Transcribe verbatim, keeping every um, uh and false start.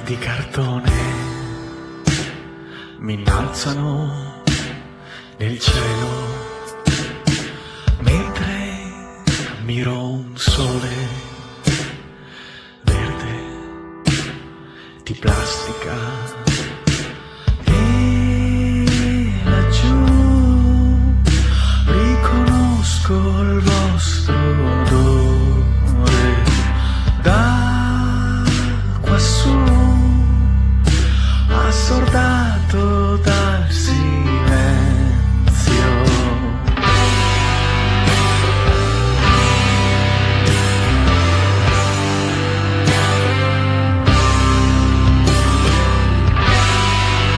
di cartone mi innalzano nel cielo mentre miro un sole verde di plastica e laggiù riconosco il vostro odore da quassù assordato